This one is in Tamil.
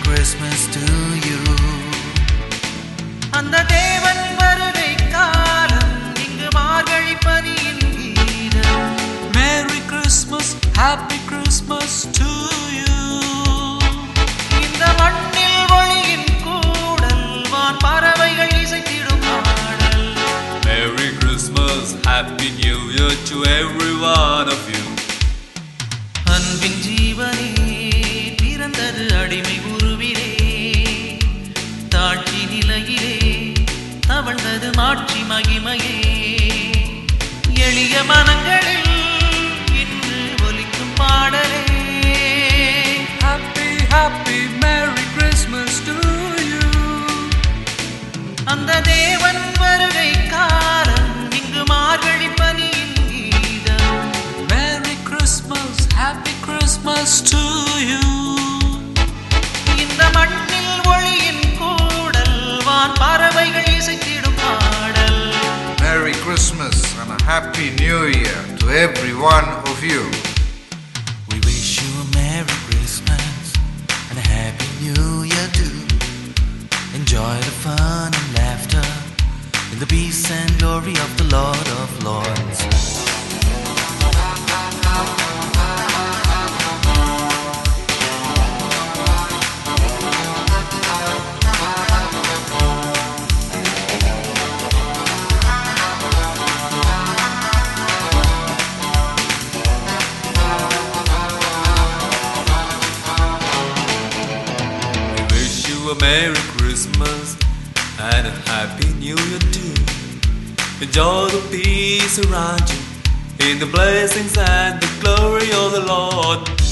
Christmas to you. அந்த தேவன் வருகை காலம் இங்கு மார்கழி பனியின் கீதம். Merry Christmas, Happy Christmas to you. இந்த மண்ணில் ஒளியின் கூடல் வான் பறவைகள் இசைத்திடும் பாடல். Merry Christmas, Happy New Year to every one of you. அன்பின் ஜீவனே பிறந்தது அடிமை உருவிலே, தாழ்ச்சி நிலையிலே தவழ்ந்தது மாட்சி மகிமையே. எளிய மனங்களில் இன்று ஒலிக்கும் பாடலே. Happy, happy, Merry Christmas to you. அந்த தேவன் வருகை காலம் இங்கு மார்கழி பனியின் கீதம். Merry Christmas, Happy Christmas to you. இந்த மண்ணில் ஒளியின் கூடல் வான் பறவைகள் இசைத்திடும் பாடல். Merry Christmas and a Happy New Year to every one of you. We wish you a Merry Christmas and a Happy New Year too. Enjoy the fun and laughter in the peace and glory of the Lord of Lords. A Merry Christmas and a Happy New Year too. Enjoy the peace around you in the blessings and the glory of the Lord.